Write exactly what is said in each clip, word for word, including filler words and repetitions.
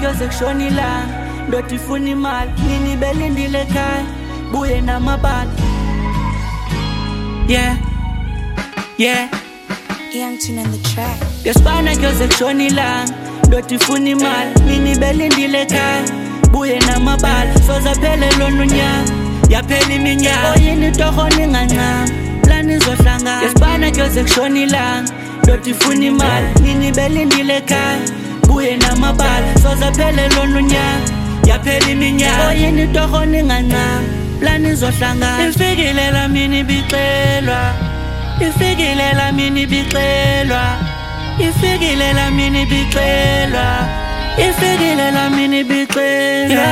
kuyoze kushona ilanga ndoda ifuna imali nini belindile ekhaya buye namabala. Yeah, yeah. Young Tune on the track. Yesibana kuyoze kushona ilanga ndoda ifuna imali nini belindile ekhaya buye namabala. Soza phele lona unyaka yaphela iminyaka oyini torho ningancama lana izohlangana. Yesibana kuyoze kushona ilanga ndoda ifuna imali nini belindile ekhaya buye namabala. Soza phele lona unyaka yaphela iminyaka oyini torho ningancama lana izohlangana. Ifikile la mini bixelwa, ifikile la mini bixelwa, ifikile la mini bixelwa, ifikile la mini bixelwa.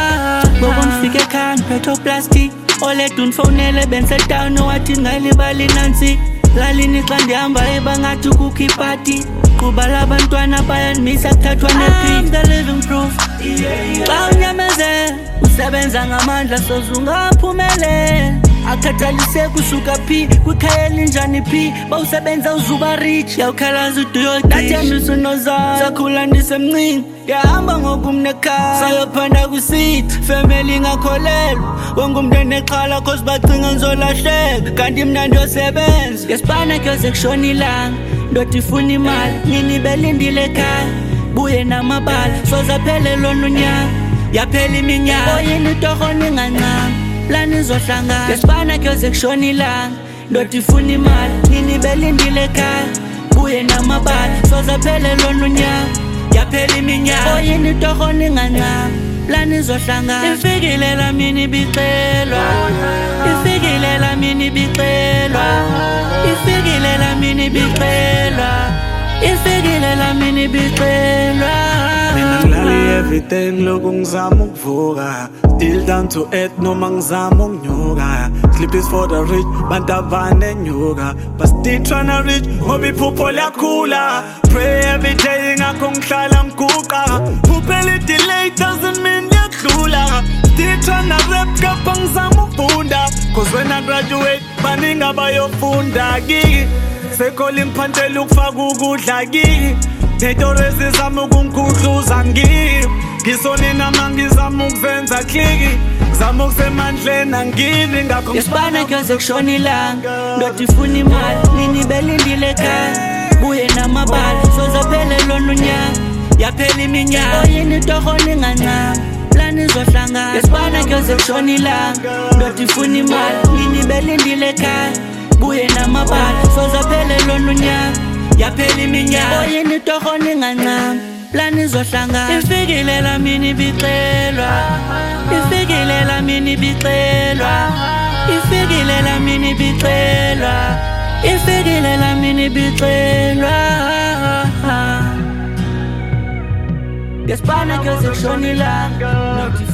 Ngoku ngifike ekhaya ngiphethe plastic oledwa undifonele bensedown wathi ngalibali nansi lalini xa ndihamba ebangathi kukho ipati quba labantwana bayandimisa kuthathwa nepi. I'm the living proof. Xa unyamezela usebenza ngamandla soze ungaphumelela akhathalise kusuka phi kwikhaya elinjani phi bawusebenza uzuba rich yawukhalaza uduyo ndathembisa unozala sakhula ndisemncinci ngihamba ngokumnekhaya sayophanda kusithi family ngakholelwa wonke umuntu enexhala cause bacinga ngizolahleka kanti mna ndiyosebenza. Yesibana kuyoze kushona ilanga ndoda ifuna imali nini belindile ekhaya buye namabala. Soza phele lona unyaka yaphela iminyaka oyini torho ningancama lana izohlangana. Yesibana kuyoze kushona ilanga ndoda ifuna imali nini belindile ekhaya buye namabala. Soza phele lona unyaka yaphela iminyaka oyini torho ningancama lana izohlangana. Ifikile la mini bixelwa, ifikile la mini bixelwa, ifikile la mini bixelwa, ifikile la mini bixelwa. Mina ngilali everyday ngiloku ngizama ukuvuka still down to earth noma ngizama ukunyuka. Sleep is for the rich bantu abanenyuka but still tryna reach ngoba iphupho liyakhula. Pray every day ngakho ngihlala ngiguqa phuphela delay doesn't mean liyadlula. Still tryna rap kapha ngizama ukufunda cause when I graduate baningi abayofunda kiki sekhola imphantela ukufaka ukudla kiki Netorezi zama ukungikhudluza ngimi ngisoni nama ngizama ukuzenza kliki ngizama ukusemandleni angimi ngakho. Yesibana kuyoze kushona ilanga ndoda ifuna imali nini belindile ekhaya buye namabala. Soza phele lona unyaka yaphela iminyaka oyini torho ningancama lana izohlangana. Yesibana kuyoze kushona ilanga ndoda ifuna imali nini belindile ekhaya buye namabala. Soza phele lona unyaka yaphela iminyaka oyini torho ningancama lana izohlangana. Ifikile la mini bixelwa, ifikile la mini bixelwa, ifikile la mini bixelwa, ifikile la mini bixelwa. Yesibana kuyoze kushona ilanga